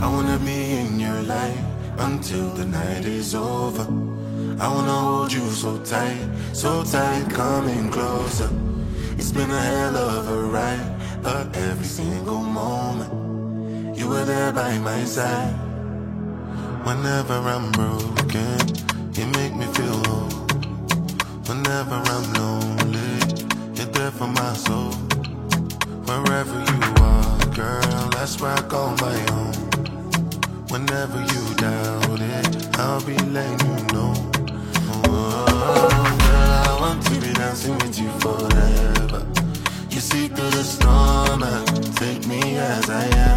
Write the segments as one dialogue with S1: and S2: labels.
S1: I wanna be in your life until the night is over. I wanna hold you so tight, coming closer. It's been a hell of a ride, but every single moment you were there by my side. Whenever I'm broken, you make me feel whole. Whenever I'm lonely, you're there for my soul. Wherever you are, girl, that's where I call my own. Whenever you doubt it, I'll be letting you know. Oh, girl, I want to be dancing with you forever. You see through the storm and take me as I am.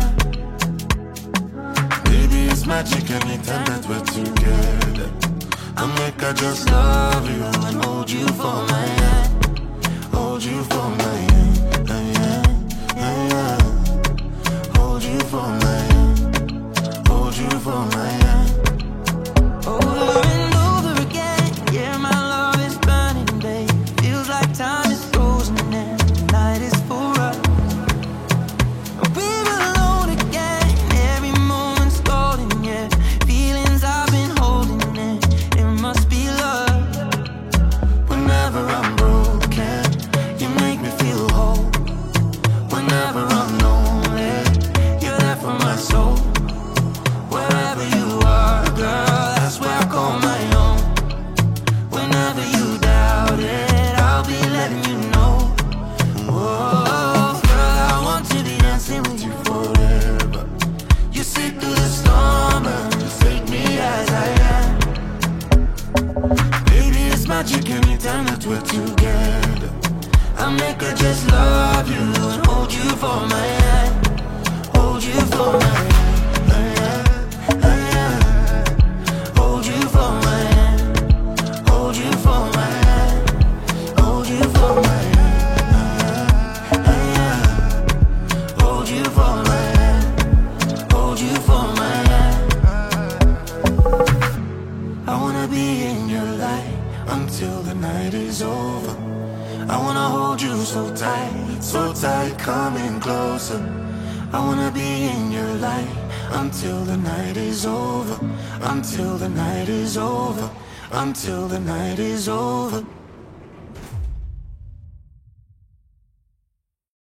S1: Baby, it's magic anytime that we're together. I'll make I just love you and hold you for my hand. Hold you for my hand, hold you for my hand, hold you for my hand.
S2: Over and over again, yeah, my love is burning, babe. Feels like time is frozen and the night is for us. We're alone again, every moment's golden, yeah. Feelings I've been holding in, it must be love.
S1: Whenever I'm broken, you make me feel whole. Whenever I'm lonely, you're there for my soul. Wherever you are, girl, that's where I call my own. Whenever you doubt it, I'll be letting you know. Oh, girl, I want to be dancing with you forever. You see through the storm and just take me as I am. Baby, it's magic anytime that we're together. I make her just love you and hold you for my hand. Hold you for my hand. Hold you for my hand. Hold you for my hand. Hold you for my hand. Hold you for my hand. Hold you for my hand. I wanna be in your light until the night is over. I wanna hold you so tight, coming closer. I wanna be in your light until the night is over. Until the night is over. Until the night is over.